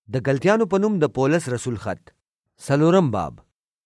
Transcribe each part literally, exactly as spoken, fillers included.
د ګلتیانو په نوم د پولس رسول خط څلورم باب.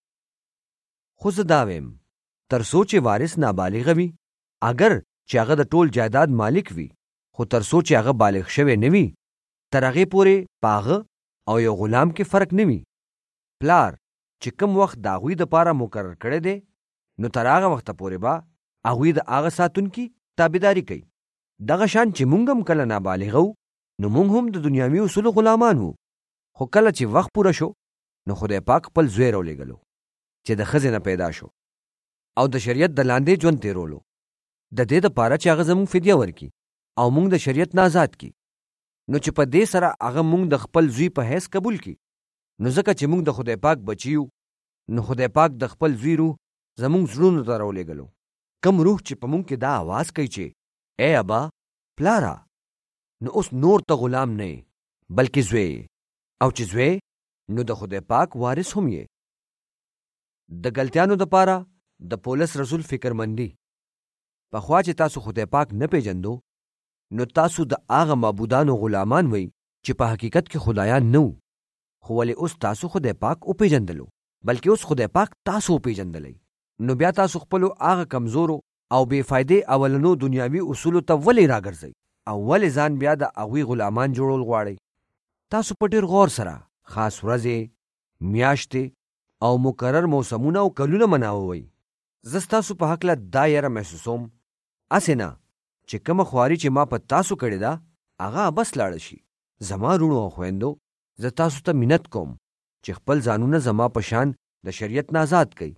خو زه دا ویم تر څو چې وارث نابالغ وي، اگر چې هغه د ټول جایداد مالک وي، خو تر څو چې هغه بالغ شوی نه وي، تر هغې پورې په هغه او یو غلام کې فرق نه وي. پلار چې کوم وخت د هغوی دپاره مقرر کړی دی، نو تر هغه وخته پورې به هغوی د هغه ساتونکي تابعداري کوي. دغه شان چې موږ هم کله نابالغه وو، نو موږ هم د دنیاوي اصولو غلامان وو. خو کله چې وخت پوره شو، نو خدای پاک خپل زوی راولېږلو چې د ښځې نه پیدا شو او د شریعت د لاندې ژوند تېرولو، د دې دپاره چې هغه زموږ فدیه ورکړي او موږ د شریعت نه آزاد کړي. نو چې په دې سره هغه موږ د خپل زوی په حیث قبول کړي. نو ځکه چې موږ د خدای پاک بچي یو، نو خدای پاک د خپل زوی روح زموږ زړونو ته راولېږلو. کم روح چې په موږ کې دا आवाज کوي چې اے ابا پلاره، نو اوس نور ته غلام نه یې بلکې زوی، او چې زوی نو د خدای پاک وارث هم یې. د ګلتیانو دپاره د پولس رسول فکرمندي. پخوا چې تاسو خدای پاک نه پیژندو، نو تاسو د هغه معبودانو غلامان وئ چې په حقیقت کې خدایان نه وو. خو ولې اوس تاسو خدای پاک وپیژندلو، بلکې اوس خدای پاک تاسو وپیژندلی. نو بیا تاسو خپلو هغه کمزورو او بې فایدې اولنو دنیاوي اصولو ته ولې راګرځئ او ولې ځان بیا د هغوی غلامان جوړول غواړئ؟ تاسو په ډېر غور سره خاص ورځې، میاشتې او مقرر موسمونه او کلونه مناوئ. زه ستاسو په هکله دا یره محسوسوم، هسې نه چې کومه خواري چې ما په تاسو کړې ده، هغه بس لاړه شي. زما رونو او خویندو، زه تاسو ته منت کوم چې خپل ځانونه زما په شان د شریعت نه آزاد کړئ،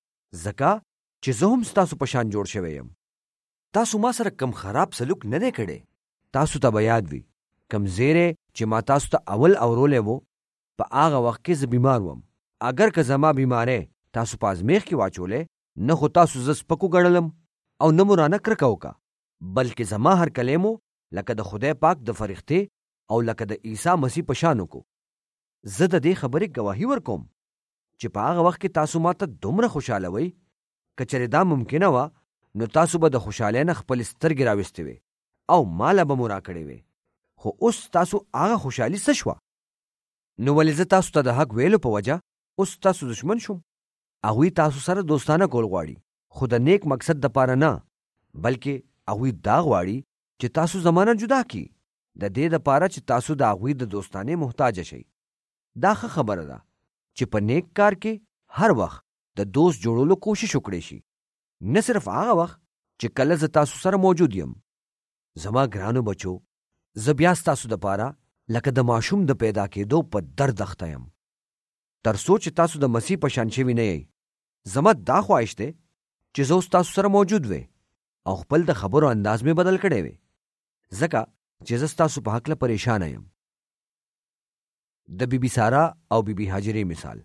ځکه چې زه هم ستاسو په شان جوړ شوی یم. تاسو ما سره کم خراب سلوک نه دی کړی. تاسو ته به یاد وي کم زیری چې ما تاسو ته اول اورولی و، په هغه وخت کې زه بیمار وم. اگر که زما بیماری تاسو په ازمیخ کې واچولی، نه خو تاسو زه سپکو ګڼلم او نه مو رانه کرکه وکړه، بلکې زما هر کلی مو لکه د خدای پاک د فرښتې او لکه د عیسی مسیح په شان وکړو. زه د دې خبرې ګواهي ورکوم چې په هغه وخت کې تاسو ما ته دومره خوشحاله وئ، که چېرې دا ممکنه وه، نو تاسو به د خوشحالۍ نه خپلې سترګې راویستې وې او ماله به مو راکړې وې. خو اوس تاسو هغه خوشحالي څه شوه؟ نو ولې زه تاسو ته د حق ویلو په وجه اوس تاسو دشمن شوم؟ هغوی تاسو سره دوستانه کول غواړي، خو د نیک مقصد دپاره نه، بلکې هغوی دا غواړي چې تاسو زمانه جدا کړي، د دې دپاره چې تاسو د هغوی د دوستانې محتاجه شئ. دا ښه خبره ده چې په نیک کار کې هر وخت د دوست جوړولو کوشش وکړی شي، نه صرف هغه وخت چې کله زه تاسو سره موجود یم. زما ګرانو بچو، زه بیا ستاسو دپاره لکه د ماشوم د پیدا کېدو په درد اخته یم، تر څو چې تاسو د مسیح په شان شوي نه یئ. زما دا خواهش دی چې زه اوس تاسو سره موجود وی او خپل د خبرو انداز مې بدل کړی وی، ځکه چې زه ستاسو په هکله پریشانه یم. د بی بی سارا او بی بی هاجرې مثال.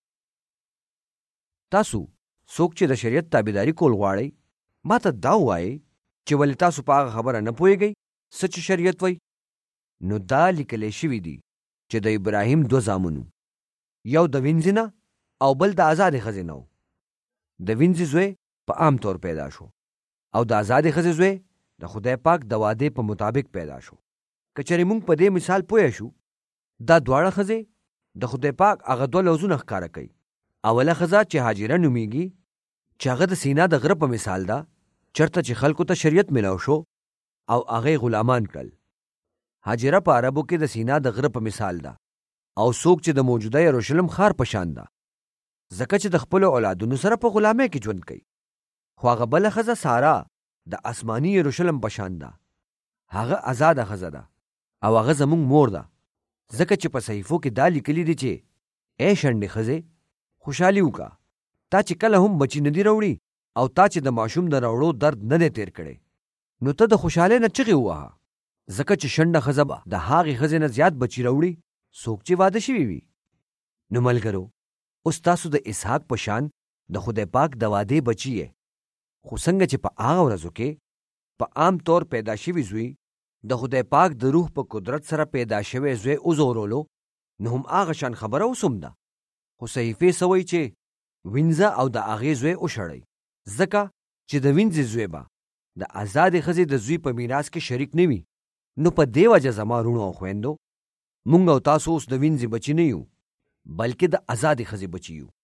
تاسو څوک چې د شریعت تابعداري کول غواړئ، ما ته دا ووایئ چې ولې تاسو په هغه خبره نه پوهیږئ څه چې شریعت وایي. نو دا لیکلی شوي دي چې د ابراهیم دوه زامنو، یو د وینځې نه او بل د ازادې ښځې نه و. د وینځې زوی په عام طور پیدا شو او د ازادې ښځې زوی د خدای پاک د وعدې په مطابق پیدا شو. که چېرې موږ په دې مثال پوه شو، دا دواړه ښځې د خدای پاک هغه دوه لوزونه ښکاره کوي. اوله ښځه چې هاجره نومیږي، چې هغه د سینا د غره په مثال ده، چرته چې خلکو ته شریعت ملاو شو او هغه غلامان کړل. هاجره په عربو کې د سینا د غره په مثال ده او څوک چې د موجوده یروشلم ښار په شان ده، ځکه چې د خپلو اولادونو سره په غلامۍ کې ژوند کوي. خو هغه بله ښځه سارا د آسماني یروشلم په شان ده، هغه آزاده ښځه ده او هغه زموږ مور ده، ځکه چې په صحیفو کې دا لیکلي دي چې اے شنډې ښځې، خوشحالي وکړه، تا چې کله هم بچي نه دي راوړي او تا چې د ماشوم د راوړو درد نه دی تیر کړی، نو ته د خوشحالۍ نه چغې ووهه، ځکه چې شنډه ښځه به د هغې ښځې نه زیات بچي راوړي څوک چې واده شوي وي. نو ملګرو، اوس تاسو د اسحاق په شان د خدای پاک د وعدې بچي یې. خو څنګه چې په هغه ورځو کې په عام طور پیدا شوي زوی د خدای پاک د روح په قدرت سره پیدا شوی زوی وزورولو، نو هم هغه شان خبره اوس هم ده. خو صحیفې څه وایي چې وینځه او د هغې زوی وشړئ، ځکه چې د وینځې زوی به د آزادې ښځې د زوی په میراث کې شریک نه وي. نو په دې وجه زما رونو او خویندو، مونږ او تاسو اوس د وینځي بچی نه یو، بلکې د آزادې ښځې بچی یو.